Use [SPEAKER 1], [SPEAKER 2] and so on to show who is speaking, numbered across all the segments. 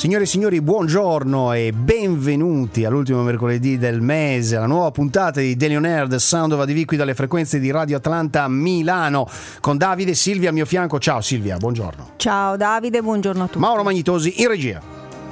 [SPEAKER 1] Signore e signori, buongiorno e benvenuti all'ultimo mercoledì del mese, alla nuova puntata di Daily On Air, The Sound of ADV, qui dalle frequenze di Radio Atlanta Milano, con Davide e Silvia al mio fianco. Ciao Silvia, buongiorno.
[SPEAKER 2] Ciao Davide, buongiorno a tutti.
[SPEAKER 1] Mauro Magnitosi in regia.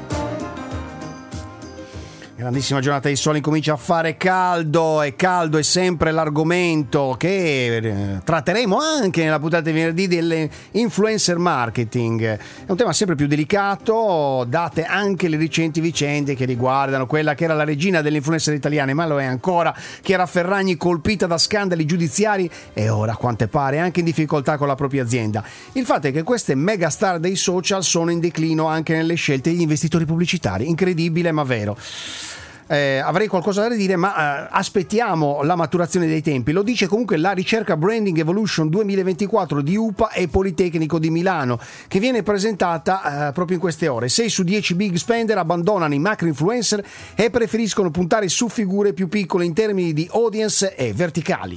[SPEAKER 1] Grandissima giornata di sole, incomincia a fare caldo e caldo è sempre l'argomento che tratteremo anche nella puntata di venerdì dell'influencer marketing. È un tema sempre più delicato, date anche le recenti vicende che riguardano quella che era la regina delle influencer italiane, ma lo è ancora, Chiara Ferragni, colpita da scandali giudiziari e ora, a quante pare, anche in difficoltà con la propria azienda. Il fatto è che queste mega star dei social sono in declino anche nelle scelte degli investitori pubblicitari. Incredibile ma vero. Avrei qualcosa da dire, ma aspettiamo la maturazione dei tempi. Lo dice comunque la ricerca Branding Evolution 2024 di UPA e Politecnico di Milano, che viene presentata proprio in queste ore. 6 su 10 big spender abbandonano i macro influencer e preferiscono puntare su figure più piccole in termini di audience e verticali.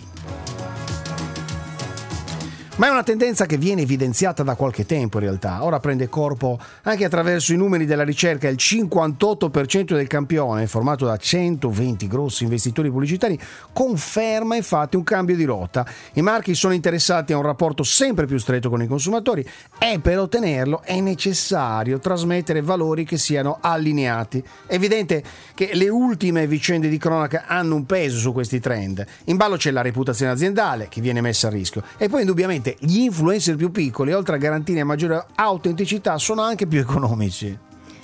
[SPEAKER 1] Ma è una tendenza che viene evidenziata da qualche tempo in realtà. Ora prende corpo anche attraverso i numeri della ricerca. Il 58% del campione, formato da 120 grossi investitori pubblicitari, conferma infatti un cambio di rotta. I marchi sono interessati a un rapporto sempre più stretto con i consumatori e per ottenerlo è necessario trasmettere valori che siano allineati. È evidente che le ultime vicende di cronaca hanno un peso su questi trend. In ballo c'è la reputazione aziendale che viene messa a rischio e poi indubbiamente gli influencer più piccoli, oltre a garantire maggiore autenticità, sono anche più economici.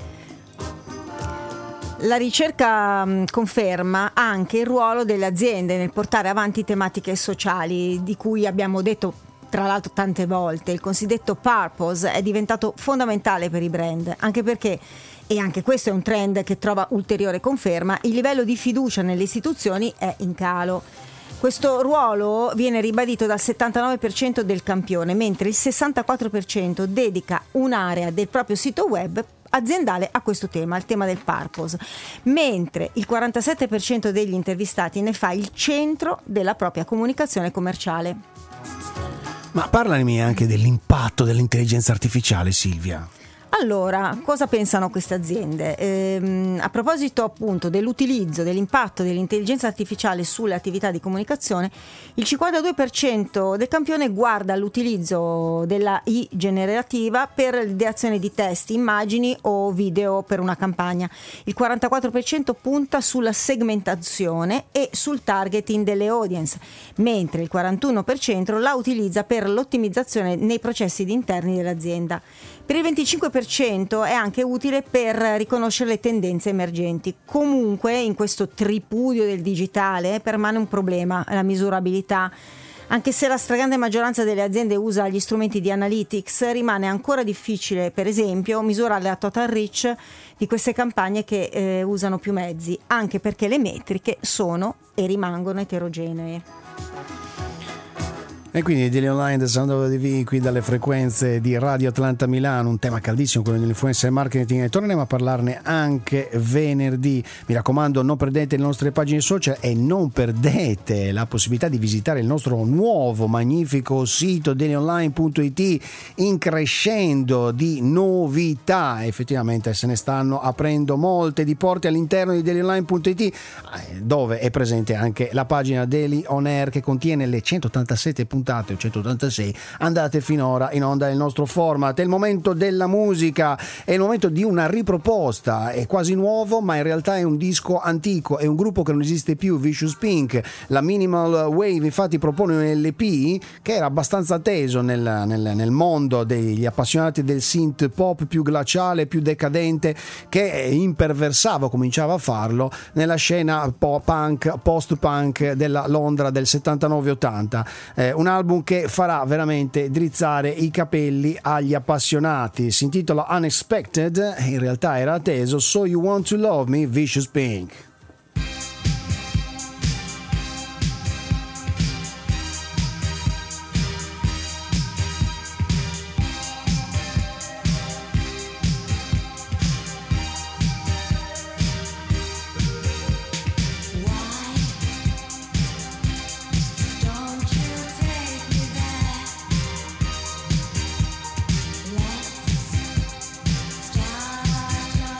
[SPEAKER 2] La ricerca conferma anche il ruolo delle aziende nel portare avanti tematiche sociali, di cui abbiamo detto tra l'altro tante volte. Il cosiddetto purpose è diventato fondamentale per i brand, anche perché, e anche questo è un trend che trova ulteriore conferma, il livello di fiducia nelle istituzioni è in calo. Questo ruolo viene ribadito dal 79% del campione, mentre il 64% dedica un'area del proprio sito web aziendale a questo tema, al tema del purpose, mentre il 47% degli intervistati ne fa il centro della propria comunicazione commerciale.
[SPEAKER 1] Ma parlami anche dell'impatto dell'intelligenza artificiale, Silvia.
[SPEAKER 2] Allora, cosa pensano queste aziende? A proposito appunto dell'utilizzo, dell'impatto dell'intelligenza artificiale sulle attività di comunicazione, il 52% del campione guarda l'utilizzo della AI generativa per l'ideazione di testi, immagini o video per una campagna. Il 44% punta sulla segmentazione e sul targeting delle audience, mentre il 41% la utilizza per l'ottimizzazione nei processi interni dell'azienda. Per il 25% è anche utile per riconoscere le tendenze emergenti. Comunque in questo tripudio del digitale permane un problema, la misurabilità. Anche se la stragrande maggioranza delle aziende usa gli strumenti di analytics, rimane ancora difficile, per esempio, misurare la total reach di queste campagne che usano più mezzi, anche perché le metriche sono e rimangono eterogenee.
[SPEAKER 1] E quindi Daily Online, The Sound of ADV, qui dalle frequenze di Radio Atlanta Milano, un tema caldissimo, quello dell'influencer marketing, e torneremo a parlarne anche venerdì. Mi raccomando, non perdete le nostre pagine social e non perdete la possibilità di visitare il nostro nuovo magnifico sito dailyonline.it, in crescendo di novità. Effettivamente se ne stanno aprendo molte di porte all'interno di dailyonline.it, dove è presente anche la pagina Daily On Air, che contiene le 187 puntate o 186 andate finora in onda il nostro format. È il momento della musica, è il momento di una riproposta. È quasi nuovo, ma in realtà è un disco antico, è un gruppo che non esiste più, Vicious Pink. La Minimal Wave infatti propone un LP che era abbastanza atteso nel mondo degli appassionati del synth pop più glaciale, più decadente, che imperversava, cominciava a farlo nella scena punk, post-punk della Londra del 79-80. Un album che farà veramente drizzare i capelli agli appassionati. Si intitola Unexpected e in realtà era atteso. So You Want to Love Me, Vicious Pink.
[SPEAKER 3] Let's start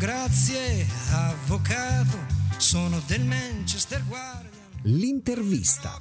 [SPEAKER 3] grazie avvocato, sono del Manchester Guardian.
[SPEAKER 1] L'intervista.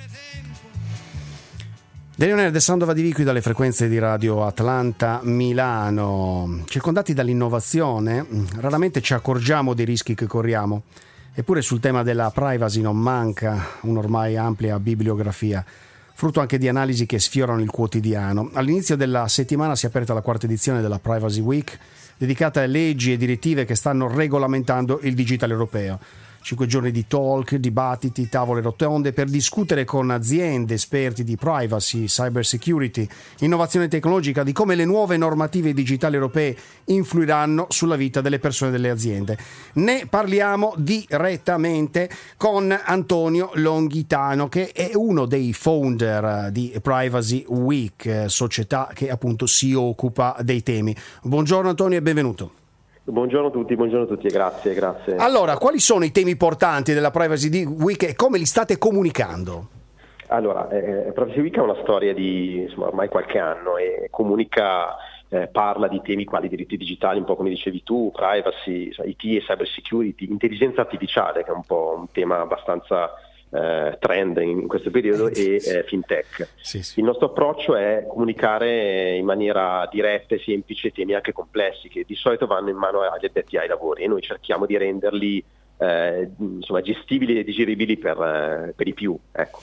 [SPEAKER 1] Dario Neri, Alessandro Vadiviqui dalle frequenze di Radio Atlanta Milano. Circondati dall'innovazione, raramente ci accorgiamo dei rischi che corriamo. Eppure sul tema della privacy non manca un'ormai ampia bibliografia, frutto anche di analisi che sfiorano il quotidiano. All'inizio della settimana si è aperta la quarta edizione della Privacy Week, dedicata a leggi e direttive che stanno regolamentando il digitale europeo. 5 giorni di talk, dibattiti, tavole rotonde per discutere con aziende, esperti di privacy, cyber security, innovazione tecnologica, di come le nuove normative digitali europee influiranno sulla vita delle persone e delle aziende. Ne parliamo direttamente con Antonio Longhitano, che è uno dei founder di Privacy Week, società che appunto si occupa dei temi. Buongiorno Antonio e benvenuto.
[SPEAKER 4] Buongiorno a tutti e grazie.
[SPEAKER 1] Allora, quali sono i temi portanti della Privacy Week e come li state comunicando?
[SPEAKER 4] Allora, Privacy Week ha una storia di ormai qualche anno e comunica, parla di temi quali diritti digitali, un po' come dicevi tu, privacy, IT e cyber security, intelligenza artificiale, che è un po' un tema abbastanza trend in questo periodo, e fintech.
[SPEAKER 1] Sì.
[SPEAKER 4] Il nostro approccio è comunicare in maniera diretta e semplice temi anche complessi che di solito vanno in mano agli addetti ai lavori, e noi cerchiamo di renderli gestibili e digeribili per i più. Ecco.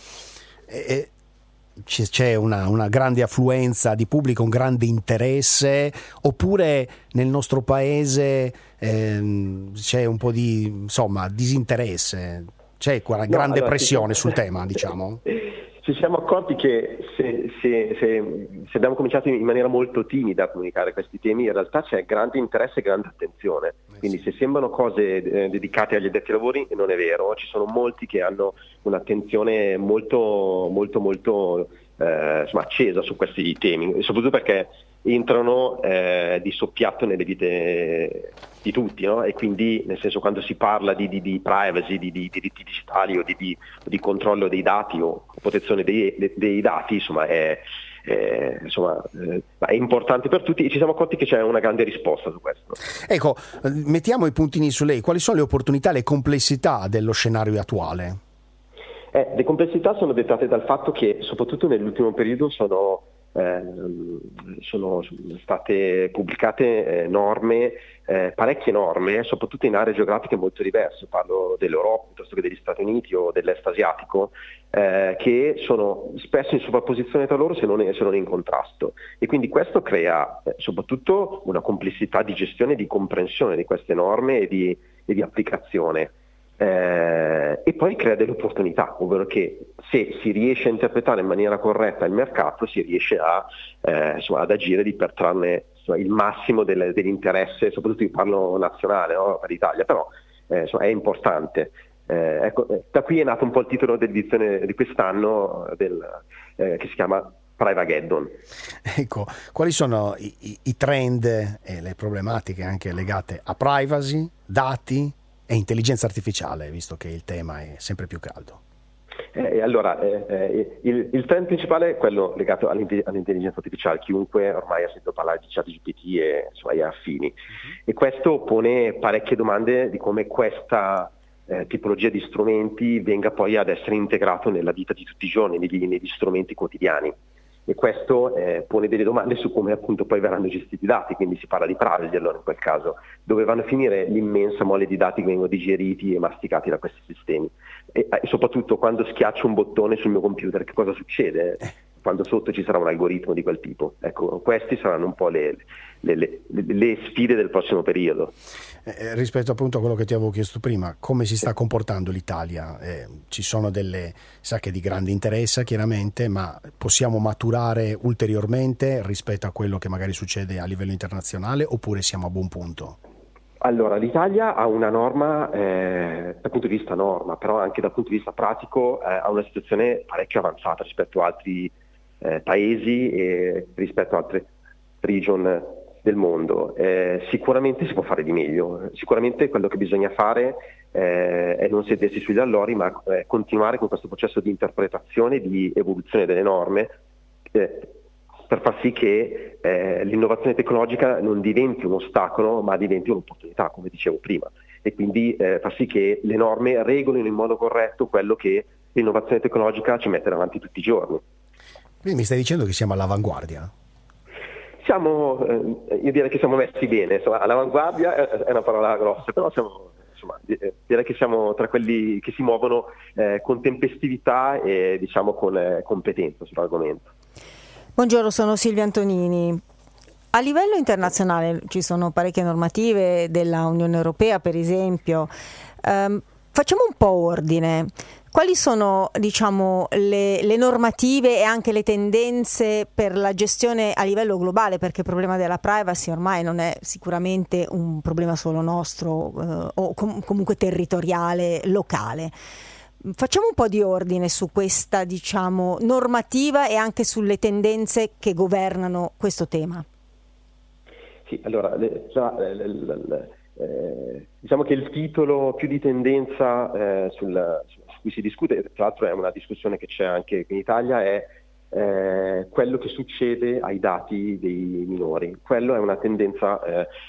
[SPEAKER 1] C'è una grande affluenza di pubblico, un grande interesse, oppure nel nostro paese c'è un po' di disinteresse? C'è quella grande pressione sul tema, diciamo?
[SPEAKER 4] Ci siamo accorti che se abbiamo cominciato in maniera molto timida a comunicare questi temi, in realtà c'è grande interesse e grande attenzione. Quindi se sembrano cose dedicate agli addetti ai lavori, non è vero. Ci sono molti che hanno un'attenzione molto accesa su questi temi, soprattutto perché entrano di soppiatto nelle vite di tutti, no? E quindi, nel senso, quando si parla di privacy, di diritti digitali o di controllo dei dati o protezione dei dati, è importante per tutti, e ci siamo accorti che c'è una grande risposta su questo.
[SPEAKER 1] Ecco, mettiamo i puntini su lei. Quali sono le opportunità, le complessità dello scenario attuale?
[SPEAKER 4] Le complessità sono dettate dal fatto che, soprattutto nell'ultimo periodo, sono state pubblicate parecchie norme, soprattutto in aree geografiche molto diverse. Parlo dell'Europa piuttosto che degli Stati Uniti o dell'est asiatico, che sono spesso in sovrapposizione tra loro se non in contrasto, e quindi questo crea soprattutto una complessità di gestione e di comprensione di queste norme e di applicazione. E poi crea delle opportunità, ovvero che se si riesce a interpretare in maniera corretta il mercato, si riesce ad agire per trarne il massimo dell'interesse, soprattutto io parlo nazionale, no? Per l'Italia, però è importante. Da qui è nato un po' il titolo dell'edizione di quest'anno che si chiama Privageddon.
[SPEAKER 1] Ecco, quali sono i trend e le problematiche anche legate a privacy, dati e intelligenza artificiale, visto che il tema è sempre più caldo?
[SPEAKER 4] Il trend principale è quello legato all'intelligenza artificiale. Chiunque ormai ha sentito parlare di ChatGPT e affini, e questo pone parecchie domande di come questa tipologia di strumenti venga poi ad essere integrato nella vita di tutti i giorni, negli strumenti quotidiani. E questo pone delle domande su come appunto poi verranno gestiti i dati, quindi si parla di privacy allora in quel caso, dove vanno a finire l'immensa mole di dati che vengono digeriti e masticati da questi sistemi, e soprattutto quando schiaccio un bottone sul mio computer che cosa succede quando sotto ci sarà un algoritmo di quel tipo. Ecco, questi saranno un po' le sfide del prossimo periodo.
[SPEAKER 1] Rispetto appunto a quello che ti avevo chiesto prima, come si sta comportando l'Italia? Ci sono delle sacche di grande interesse chiaramente, ma possiamo maturare ulteriormente rispetto a quello che magari succede a livello internazionale, oppure siamo a buon punto?
[SPEAKER 4] Allora, l'Italia ha una norma, dal punto di vista norma, però anche dal punto di vista pratico ha una situazione parecchio avanzata rispetto a altri paesi e rispetto a altre region del mondo. Sicuramente si può fare di meglio, sicuramente quello che bisogna fare è non sedersi sugli allori, ma continuare con questo processo di interpretazione, di evoluzione delle norme, per far sì che l'innovazione tecnologica non diventi un ostacolo, ma diventi un'opportunità, come dicevo prima, e quindi far sì che le norme regolino in modo corretto quello che l'innovazione tecnologica ci mette davanti tutti i giorni.
[SPEAKER 1] Quindi mi stai dicendo che siamo all'avanguardia?
[SPEAKER 4] Io direi che siamo messi bene, insomma, all'avanguardia è una parola grossa, però direi che siamo tra quelli che si muovono con tempestività e diciamo con competenza sull'argomento.
[SPEAKER 2] Buongiorno, sono Silvia Antonini. A livello internazionale ci sono parecchie normative della Unione Europea, per esempio. Facciamo un po' ordine. Quali sono, diciamo, le normative e anche le tendenze per la gestione a livello globale? Perché il problema della privacy ormai non è sicuramente un problema solo nostro o comunque territoriale, locale. Facciamo un po' di ordine su questa, diciamo, normativa e anche sulle tendenze che governano questo tema.
[SPEAKER 4] Sì, allora, diciamo che il titolo più di tendenza su cui si discute, tra l'altro è una discussione che c'è anche in Italia, è quello che succede ai dati dei minori. Quello è una tendenza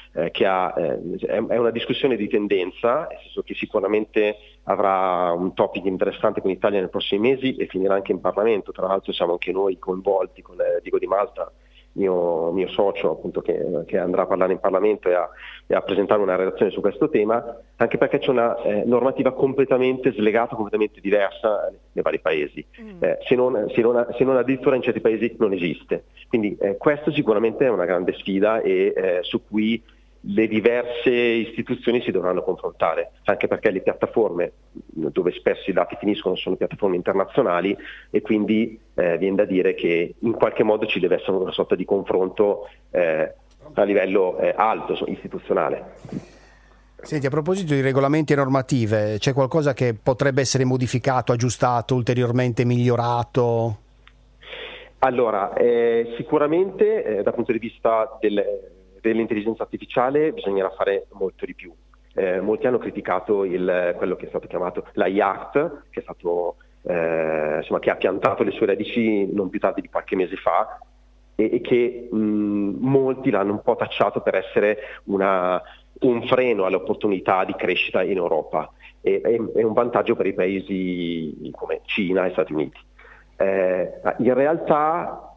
[SPEAKER 4] è una discussione di tendenza, nel senso che sicuramente avrà un topic interessante con l'Italia nei prossimi mesi e finirà anche in Parlamento. Tra l'altro siamo anche noi coinvolti con Diego Di Malta, mio socio, appunto, che andrà a parlare in Parlamento e a presentare una relazione su questo tema, anche perché c'è una normativa completamente slegata, completamente diversa nei vari paesi, se non addirittura in certi paesi non esiste. Quindi questo sicuramente è una grande sfida e su cui le diverse istituzioni si dovranno confrontare, anche perché le piattaforme dove spesso i dati finiscono sono piattaforme internazionali e quindi viene da dire che in qualche modo ci deve essere una sorta di confronto a livello alto, istituzionale.
[SPEAKER 1] Senti, a proposito di regolamenti e normative, c'è qualcosa che potrebbe essere modificato, aggiustato, ulteriormente migliorato?
[SPEAKER 4] Allora, sicuramente dal punto di vista dell'intelligenza artificiale bisognerà fare molto di più. Molti hanno criticato quello che è stato chiamato l'AI Act, che è stato che ha piantato le sue radici non più tardi di qualche mese fa e che molti l'hanno un po' tacciato per essere un freno alle opportunità di crescita in Europa e un vantaggio per i paesi come Cina e Stati Uniti. In realtà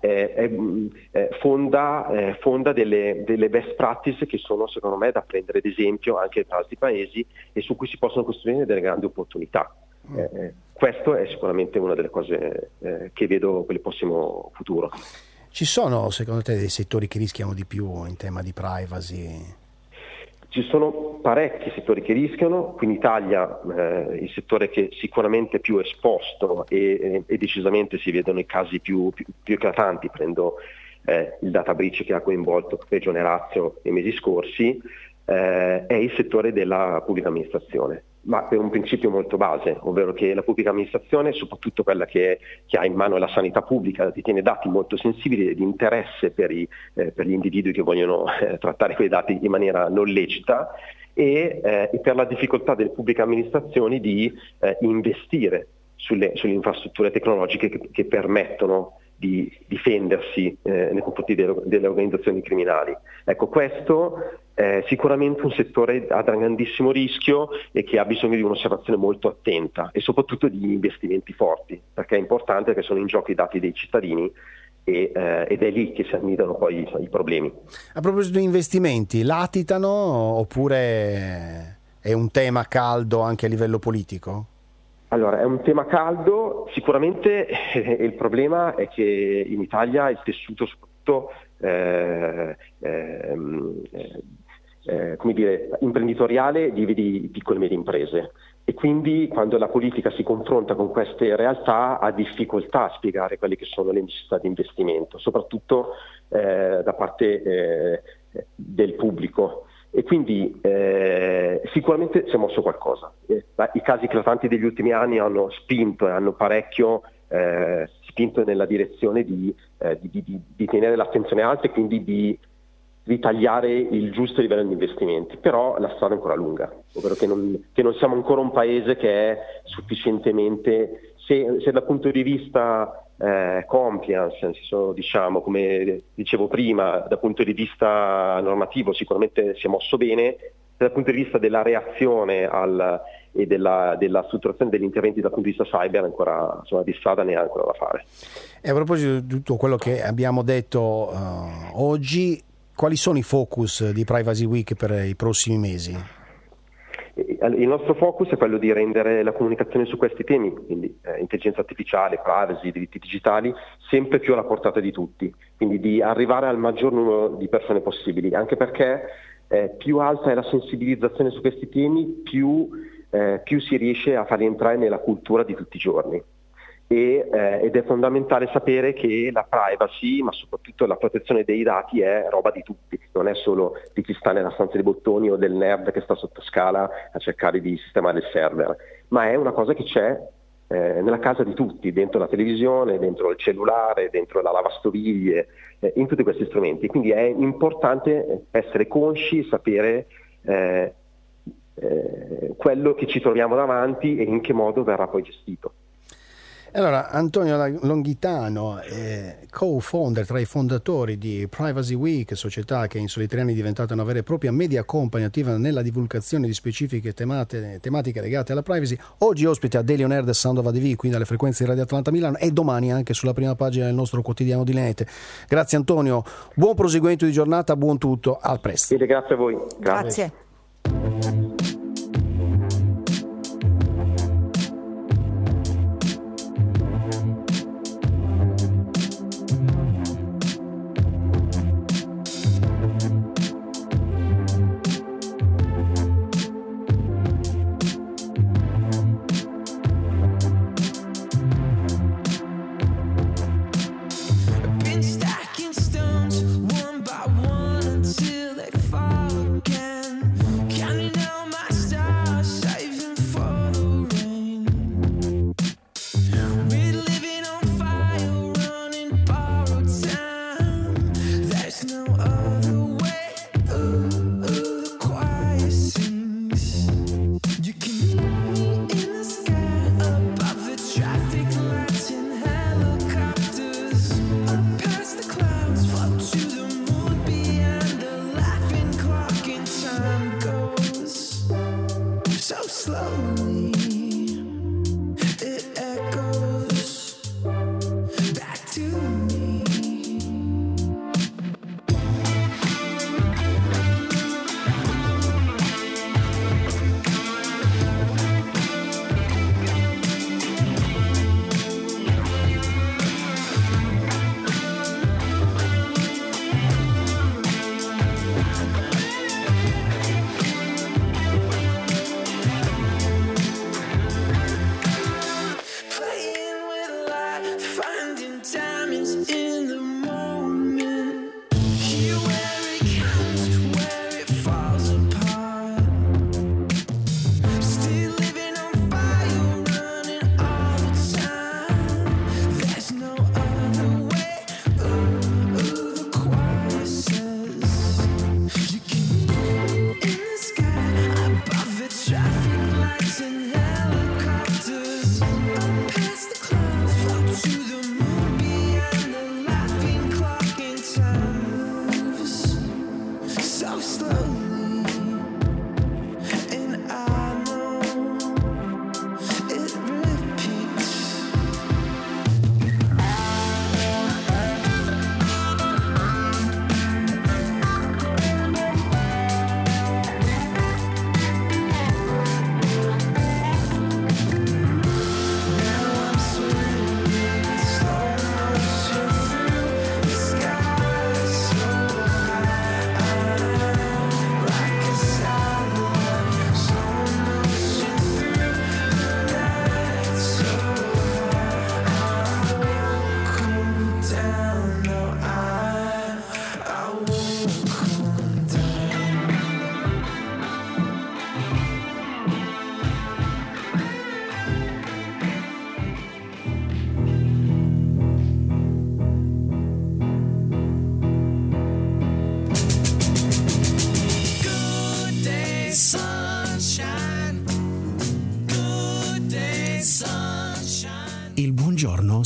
[SPEAKER 4] fonda delle best practice che sono, secondo me, da prendere ad esempio anche da altri paesi e su cui si possono costruire delle grandi opportunità. Questo è sicuramente una delle cose che vedo per il prossimo futuro.
[SPEAKER 1] Ci sono, secondo te, dei settori che rischiano di più in tema di privacy?
[SPEAKER 4] Ci sono parecchi settori che rischiano, qui in Italia il settore che sicuramente è più esposto e decisamente si vedono i casi più eclatanti, prendo il data breach che ha coinvolto Regione Lazio nei mesi scorsi, è il settore della pubblica amministrazione, ma per un principio molto base, ovvero che la pubblica amministrazione, soprattutto quella che ha in mano la sanità pubblica, detiene dati molto sensibili e di interesse per gli individui che vogliono trattare quei dati in maniera non lecita e per la difficoltà delle pubbliche amministrazioni di investire sulle infrastrutture tecnologiche che permettono di difendersi nei confronti delle organizzazioni criminali. Ecco, questo è sicuramente un settore a grandissimo rischio e che ha bisogno di un'osservazione molto attenta e soprattutto di investimenti forti, perché è importante, perché sono in gioco i dati dei cittadini ed è lì che si annidano poi i problemi.
[SPEAKER 1] A proposito di investimenti, latitano oppure è un tema caldo anche a livello politico?
[SPEAKER 4] Allora, è un tema caldo, sicuramente il problema è che in Italia il tessuto soprattutto imprenditoriale vive di piccole e medie imprese e quindi quando la politica si confronta con queste realtà ha difficoltà a spiegare quelle che sono le necessità di investimento, soprattutto da parte del pubblico. E quindi sicuramente si è mosso qualcosa. I casi eclatanti degli ultimi anni hanno spinto e hanno parecchio spinto nella direzione di tenere l'attenzione alta e quindi di ritagliare il giusto livello di investimenti. Però la strada è ancora lunga, ovvero che non siamo ancora un paese che è sufficientemente, se dal punto di vista compliance, nel senso, diciamo, come dicevo prima, dal punto di vista normativo sicuramente si è mosso bene, dal punto di vista della reazione e della strutturazione degli interventi dal punto di vista cyber ancora, insomma, di strada ne ha ancora da fare.
[SPEAKER 1] E a proposito di tutto quello che abbiamo detto oggi, quali sono i focus di Privacy Week per i prossimi mesi?
[SPEAKER 4] Il nostro focus è quello di rendere la comunicazione su questi temi, quindi intelligenza artificiale, privacy, diritti digitali, sempre più alla portata di tutti, quindi di arrivare al maggior numero di persone possibili, anche perché più alta è la sensibilizzazione su questi temi, più si riesce a farli entrare nella cultura di tutti i giorni. Ed è fondamentale sapere che la privacy, ma soprattutto la protezione dei dati, è roba di tutti, non è solo di chi sta nella stanza dei bottoni o del nerd che sta sotto scala a cercare di sistemare il server, ma è una cosa che c'è nella casa di tutti, dentro la televisione, dentro il cellulare, dentro la lavastoviglie, in tutti questi strumenti. Quindi è importante essere consci, sapere quello che ci troviamo davanti e in che modo verrà poi gestito.
[SPEAKER 1] Allora, Antonio Longhitano, co-founder, tra i fondatori di Privacy Week, società che in soli 3 anni è diventata una vera e propria media company attiva nella divulgazione di specifiche tematiche legate alla privacy, oggi ospite a Daily On Air del Sound of ADV, qui dalle frequenze di Radio Atlanta Milano, e domani anche sulla prima pagina del nostro quotidiano di Net. Grazie Antonio, buon proseguimento di giornata, buon tutto, al presto.
[SPEAKER 4] Grazie a voi.
[SPEAKER 2] Grazie.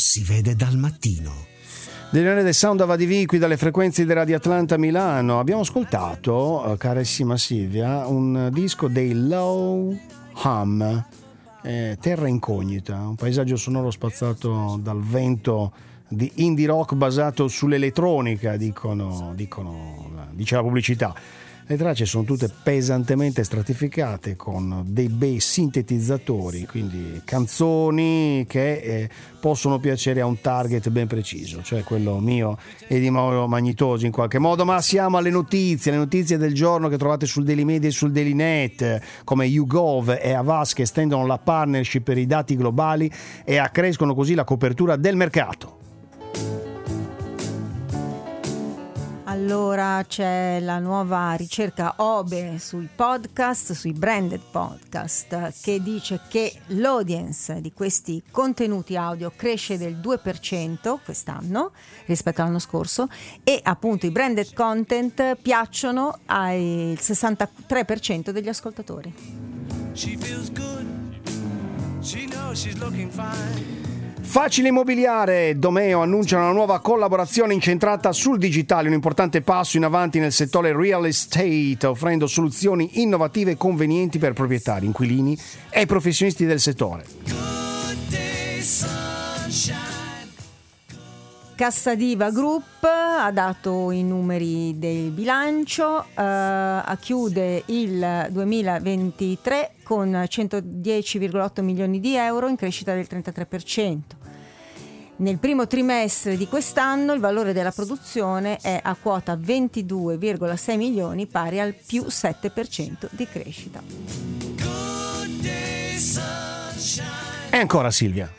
[SPEAKER 5] si vede dal mattino.
[SPEAKER 1] Dell'Unione del Sound of ADV qui dalle frequenze di Radio Atlanta Milano. Abbiamo ascoltato, carissima Silvia, un disco dei Low Hum, Terra Incognita, un paesaggio sonoro spazzato dal vento di indie rock basato sull'elettronica, dice la pubblicità. Le tracce sono tutte pesantemente stratificate con dei bei sintetizzatori, quindi canzoni che possono piacere a un target ben preciso, cioè quello mio e di Mauro Magnitosi in qualche modo. Ma siamo alle notizie del giorno che trovate sul Daily Media e sul Daily Net, come YouGov e Avast che estendono la partnership per i dati globali e accrescono così la copertura del mercato.
[SPEAKER 2] Allora c'è la nuova ricerca OBE sui podcast, sui branded podcast, che dice che l'audience di questi contenuti audio cresce del 2% quest'anno rispetto all'anno scorso e appunto i branded content piacciono al 63% degli ascoltatori.
[SPEAKER 3] She feels good. She knows she's looking fine.
[SPEAKER 1] Facile Immobiliare, Domeo annuncia una nuova collaborazione incentrata sul digitale, un importante passo in avanti nel settore real estate, offrendo soluzioni innovative e convenienti per proprietari, inquilini e professionisti del settore.
[SPEAKER 2] Cassadiva Group ha dato i numeri del bilancio, chiude il 2023 con 110,8 milioni di euro in crescita del 33%. Nel primo trimestre di quest'anno il valore della produzione è a quota 22,6 milioni, pari al più 7% di crescita.
[SPEAKER 1] E ancora Silvia.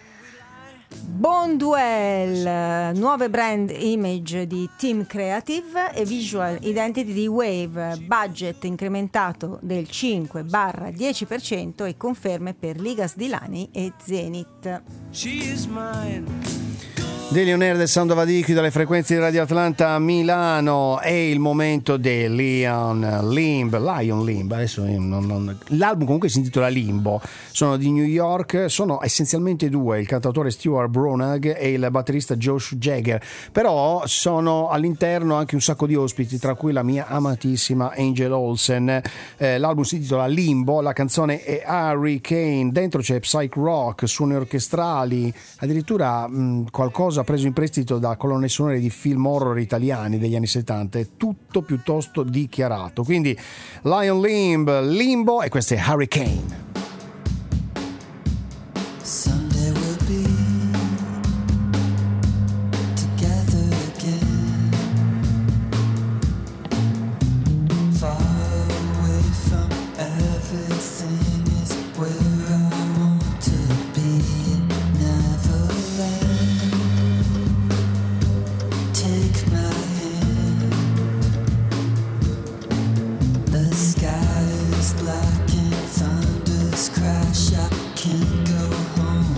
[SPEAKER 2] Bonduel, nuove brand image di Team Creative e visual identity di Wave, budget incrementato del 5-10% e conferme per Ligas di Lani e Zenith.
[SPEAKER 3] She is mine.
[SPEAKER 1] Daily On Air del Sound of ADV qui dalle frequenze di Radio Atlanta Milano. È il momento del Lion Limb. Adesso l'album comunque si intitola Limbo, sono di New York, sono essenzialmente due, il cantautore Stuart Bronagh e il batterista Josh Jagger, però sono all'interno anche un sacco di ospiti, tra cui la mia amatissima Angel Olsen. L'album si intitola Limbo, la canzone è Hurricane, dentro c'è psych rock, suoni orchestrali, addirittura qualcosa preso in prestito da colonne sonore di film horror italiani degli anni 70, è tutto piuttosto dichiarato. Quindi Lion Limb, Limbo, e questo è Hurricane.
[SPEAKER 6] Someday we'll be together again, far away from everything is where I want to be. Neverland, take my hand. The sky is black and thunders crash. I can't go home.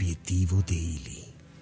[SPEAKER 1] Obiettivo Daily.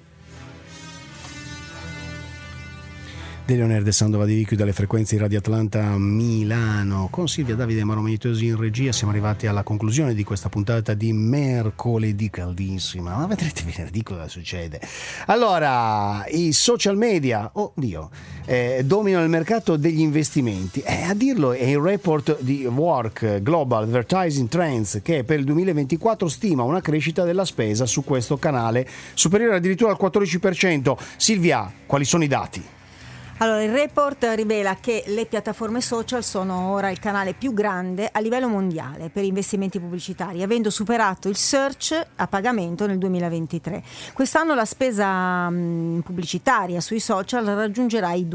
[SPEAKER 1] Daily On Air del Sandova di Vicchio dalle frequenze di Radio Atlanta Milano con Silvia, Davide e Mauro Menitosi in regia. Siamo arrivati alla conclusione di questa puntata di mercoledì caldissima, ma vedrete venerdì cosa succede. Allora, i social media, dominano il mercato degli investimenti. A dirlo è il report di Work Global Advertising Trends, che per il 2024 stima una crescita della spesa su questo canale superiore addirittura al 14%. Silvia, quali sono i dati?
[SPEAKER 2] Allora, il report rivela che le piattaforme social sono ora il canale più grande a livello mondiale per investimenti pubblicitari, avendo superato il search a pagamento nel 2023. Quest'anno la spesa pubblicitaria sui social raggiungerà i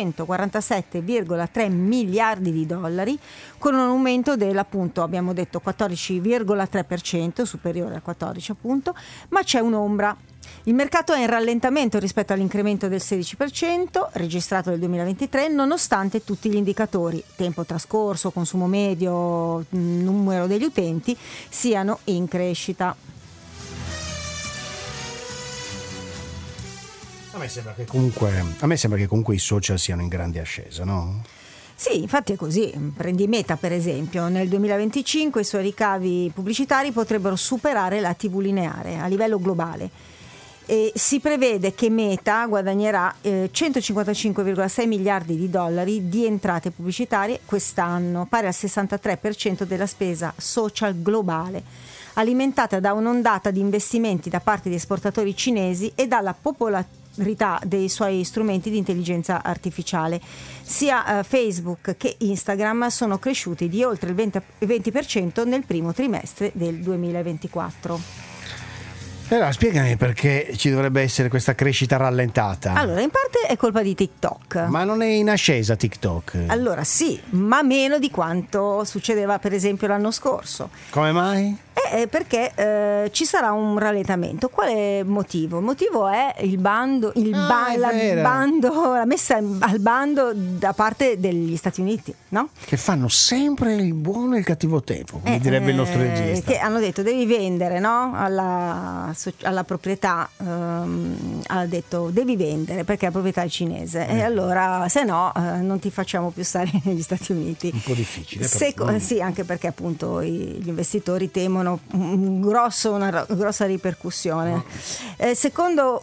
[SPEAKER 2] 247,3 miliardi di dollari, con un aumento appunto, abbiamo detto 14,3%, superiore al 14 appunto, ma c'è un'ombra. Il mercato è in rallentamento rispetto all'incremento del 16% registrato nel 2023, nonostante tutti gli indicatori, tempo trascorso, consumo medio, numero degli utenti, siano in crescita.
[SPEAKER 1] A me sembra che comunque i social siano in grande ascesa, no?
[SPEAKER 2] Sì, infatti è così. Prendi Meta per esempio, nel 2025 i suoi ricavi pubblicitari potrebbero superare la TV lineare a livello globale. E si prevede che Meta guadagnerà 155,6 miliardi di dollari di entrate pubblicitarie quest'anno, pari al 63% della spesa social globale, alimentata da un'ondata di investimenti da parte di esportatori cinesi e dalla popolarità dei suoi strumenti di intelligenza artificiale. Sia Facebook che Instagram sono cresciuti di oltre il 20% nel primo trimestre del 2024.
[SPEAKER 1] Allora, spiegami perché ci dovrebbe essere questa crescita rallentata.
[SPEAKER 2] Allora, in parte è colpa di TikTok.
[SPEAKER 1] Ma non è in ascesa TikTok?
[SPEAKER 2] Allora sì, ma meno di quanto succedeva per esempio l'anno scorso.
[SPEAKER 1] Come mai?
[SPEAKER 2] Perché ci sarà un rallentamento. Quale motivo? Il motivo è il bando, la messa al bando da parte degli Stati Uniti, no?
[SPEAKER 1] Che fanno sempre il buono e il cattivo tempo, come direbbe il nostro regista.
[SPEAKER 2] Che hanno detto devi vendere, no? Alla proprietà, ha detto devi vendere perché la proprietà è cinese e allora se no non ti facciamo più stare negli Stati Uniti.
[SPEAKER 1] Un po' difficile.
[SPEAKER 2] Sì, anche perché appunto gli investitori temono una grossa ripercussione. Secondo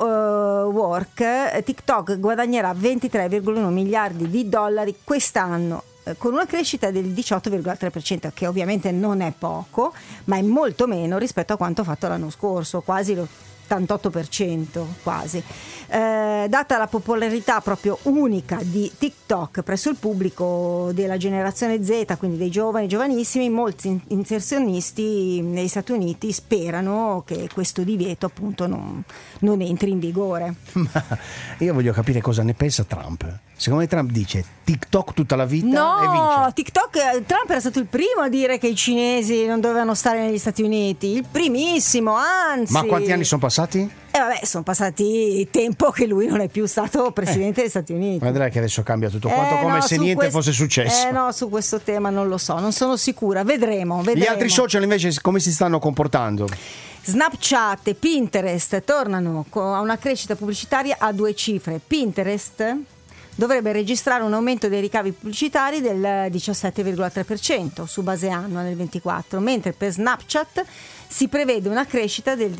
[SPEAKER 2] Work, TikTok guadagnerà 23,1 miliardi di dollari quest'anno, con una crescita del 18,3%, che ovviamente non è poco, ma è molto meno rispetto a quanto fatto l'anno scorso, quasi l'88%, quasi. Data la popolarità proprio unica di TikTok presso il pubblico della generazione Z, quindi dei giovanissimi, molti inserzionisti negli Stati Uniti sperano che questo divieto appunto non entri in vigore.
[SPEAKER 1] Ma io voglio capire cosa ne pensa Trump. Secondo me Trump dice TikTok tutta la vita e vince.
[SPEAKER 2] No, TikTok, Trump era stato il primo a dire che i cinesi non dovevano stare negli Stati Uniti, il primissimo, anzi.
[SPEAKER 1] Ma quanti anni sono passati?
[SPEAKER 2] Sono passati tempo che lui non è più stato presidente degli Stati Uniti.
[SPEAKER 1] Vedrai che adesso cambia tutto quanto come se niente fosse successo.
[SPEAKER 2] No, su questo tema non lo so, non sono sicura, vedremo.
[SPEAKER 1] Gli altri social invece come si stanno comportando?
[SPEAKER 2] Snapchat e Pinterest tornano a una crescita pubblicitaria a 2 cifre. Pinterest dovrebbe registrare un aumento dei ricavi pubblicitari del 17,3% su base annua nel 2024, mentre per Snapchat si prevede una crescita del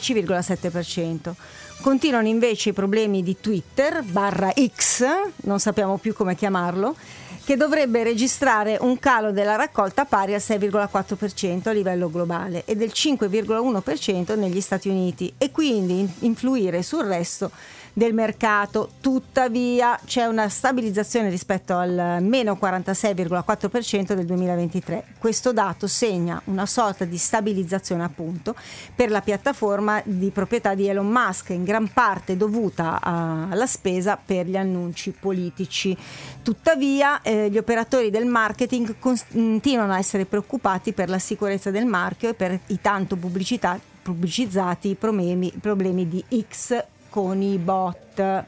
[SPEAKER 2] 13,7%. Continuano invece i problemi di Twitter /X, non sappiamo più come chiamarlo, che dovrebbe registrare un calo della raccolta pari al 6,4% a livello globale e del 5,1% negli Stati Uniti, e quindi influire sul resto del mercato. Tuttavia c'è una stabilizzazione rispetto al meno 46,4% del 2023. Questo dato segna una sorta di stabilizzazione appunto per la piattaforma di proprietà di Elon Musk, in gran parte dovuta alla spesa per gli annunci politici. Tuttavia gli operatori del marketing continuano a essere preoccupati per la sicurezza del marchio e per i tanto pubblicizzati problemi di X con i bot.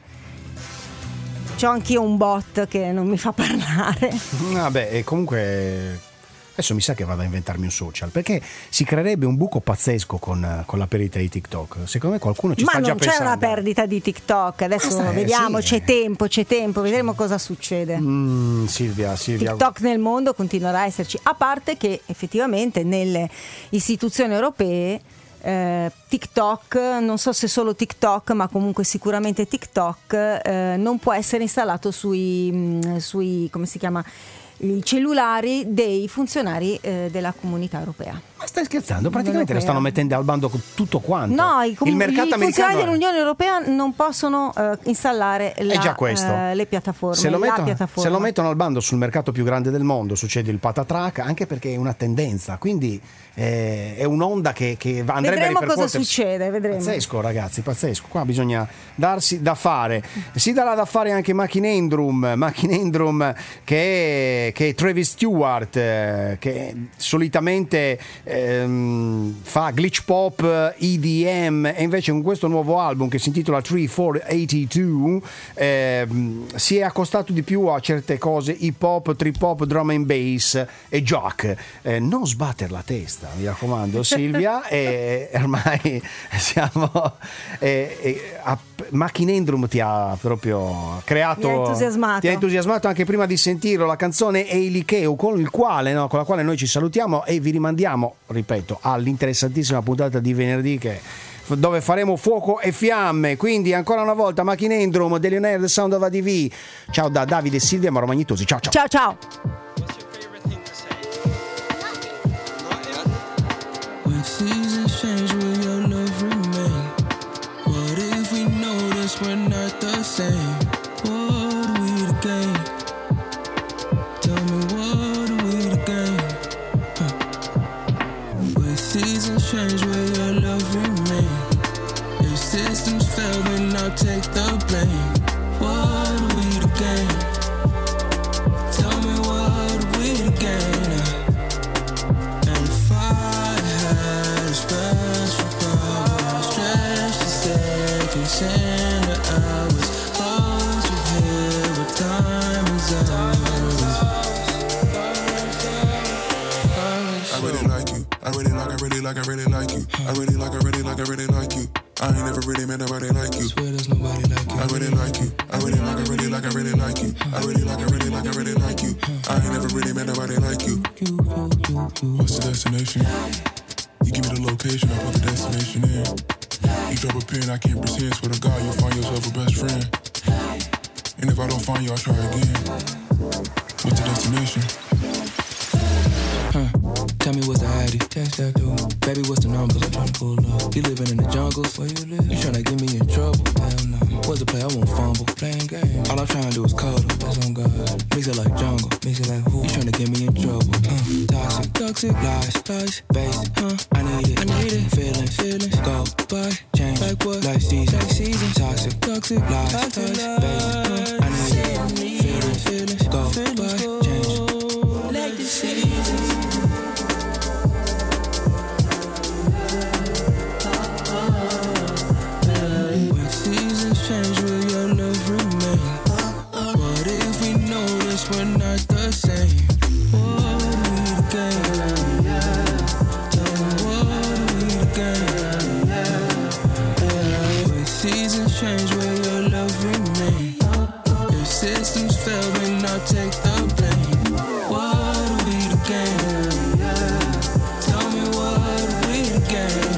[SPEAKER 2] C'ho anch'io un bot che non mi fa parlare.
[SPEAKER 1] Vabbè, e comunque Adesso mi sa che vado a inventarmi un social, perché si creerebbe un buco pazzesco con la perdita di TikTok. Secondo me qualcuno ci
[SPEAKER 2] Ma
[SPEAKER 1] sta già
[SPEAKER 2] non c'è
[SPEAKER 1] pensando.
[SPEAKER 2] una perdita di TikTok, adesso vediamo,
[SPEAKER 1] sì.
[SPEAKER 2] c'è tempo, vedremo cosa succede.
[SPEAKER 1] Silvia.
[SPEAKER 2] TikTok nel mondo continuerà a esserci, a parte che effettivamente nelle istituzioni europee TikTok, non so se solo TikTok, ma comunque sicuramente TikTok non può essere installato sui come si chiama, i cellulari dei funzionari della comunità europea.
[SPEAKER 1] Ma stai scherzando? Praticamente lo stanno mettendo al bando tutto quanto.
[SPEAKER 2] No,
[SPEAKER 1] il mercato
[SPEAKER 2] i funzionari
[SPEAKER 1] americano
[SPEAKER 2] dell'Unione Europea non possono installare
[SPEAKER 1] è già questo.
[SPEAKER 2] le piattaforme.
[SPEAKER 1] Se lo
[SPEAKER 2] piattaforma.
[SPEAKER 1] se lo mettono al bando sul mercato più grande del mondo, succede il patatrac, anche perché è una tendenza, quindi è un'onda che andrebbe
[SPEAKER 2] vedremo
[SPEAKER 1] a ripercuotersi.
[SPEAKER 2] cosa succede, vedremo.
[SPEAKER 1] Pazzesco, ragazzi, pazzesco. Qua bisogna darsi da fare. Si darà da fare anche Machinendrum che è Travis Stewart, che solitamente fa glitch pop, EDM, e invece con questo nuovo album che si intitola 3482 si è accostato di più a certe cose hip hop, trip hop, drum and bass e jock. Non sbatter la testa, mi raccomando, Silvia. E ormai siamo Machinendrum ti ha proprio creato, ti ha entusiasmato anche prima di sentirlo, la canzone Eilikeu, con la quale noi ci salutiamo e vi rimandiamo, ripeto, all'interessantissima puntata di venerdì dove faremo fuoco e fiamme. Quindi ancora una volta Machinendrum, Delionaire, The Sound of ADV. Ciao da Davide e Silvia Mauro Magnitosi. Ciao.
[SPEAKER 6] When seasons change, will your love remain? What if we notice we're not the same? What are we to gain? Tell me, what are we to gain? When seasons change, will your love remain? If systems fail, then I'll take the blame. What are we to gain? Tell me, what are we to gain? And if I had a special power, stretch the seconds into hours, hold you here with time is ours.
[SPEAKER 5] I really like you. I really like you. I really like you. I ain't never really met nobody like you.
[SPEAKER 6] Swear there's nobody like you.
[SPEAKER 5] I really like you. I really like you. I really like you. I really like you. I ain't never really met nobody like you. What's the destination? You give me the location, I put the destination in. You drop a pin, I can't pretend. Swear to God, you'll find yourself a best friend. And if I don't find you, I'll try again. What's the destination?
[SPEAKER 6] Tell me what's the addy? Text that dude. Baby, what's the number? I'm tryna pull up. You living in the jungle? Where you live? You tryna get me in trouble? Hell no. What's the play? I won't fumble. Playing games. All I'm tryna do is cuddle. That's on God. Mix it like jungle. Mix it like who? You tryna get me in trouble? Toxic, lies, base. I need it. Feelings, go by, change. Like what? Like season. Toxic, lies, base. I need it. Feelings, go by, change. Like the seasons. Change, will your love remain? What if we notice we're not the same? What are we to gain? What are we to gain? When seasons change, will your love remain? If systems fail, then I'll take the blame. What are we to gain? Tell me, what are we to gain?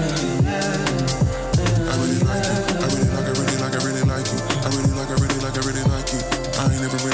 [SPEAKER 5] I really like you. I really like you. I really like you. I ain't never really